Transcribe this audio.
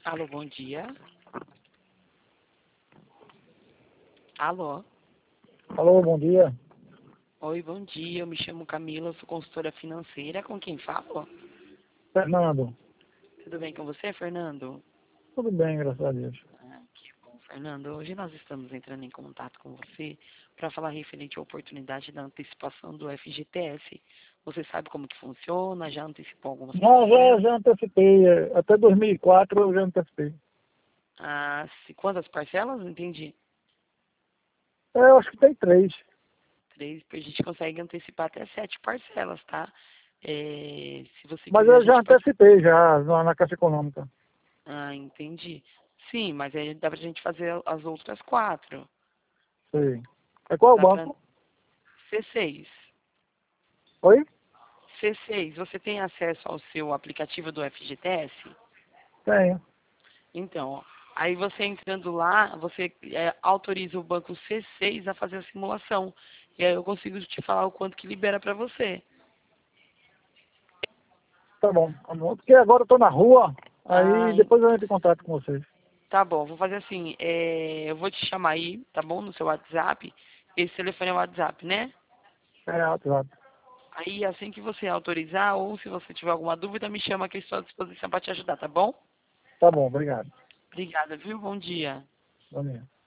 Alô, bom dia. Alô. Alô, bom dia. Oi, bom dia. Eu me chamo Camila, sou consultora financeira. Com quem falo? Fernando. Tudo bem com você, Fernando? Tudo bem, graças a Deus. Que bom, Fernando. Hoje nós estamos entrando em contato com você para falar referente à oportunidade da antecipação do FGTS. Você sabe como que funciona? Já antecipou algumas Não, parcelas? já antecipei. Até 2004 eu já antecipei. Quantas parcelas? Não entendi. Eu acho que tem 3. 3, a gente consegue antecipar até 7 parcelas, tá? Se você Mas quiser, a eu já gente pode. antecipei já na Caixa Econômica. Ah, entendi. Sim, mas aí dá pra gente fazer as outras 4. Sei. É qual o Dá pra. banco? C6. Oi? C6, você tem acesso ao seu aplicativo do FGTS? Tenho. Então, ó, aí você entrando lá, você autoriza o banco C6 a fazer a simulação. E aí eu consigo te falar o quanto que libera pra você. Tá bom. Tá bom. Porque agora eu tô na rua, Ah, aí depois eu entro em contato com vocês. tá bom, vou fazer assim, eu vou te chamar aí, tá bom? No seu WhatsApp. Esse telefone é o WhatsApp, né? É, WhatsApp. Aí, assim que você autorizar, ou se você tiver alguma dúvida, me chama que eu estou à disposição para te ajudar, tá bom? Tá bom, obrigado. Obrigada, viu? Bom dia. Bom dia.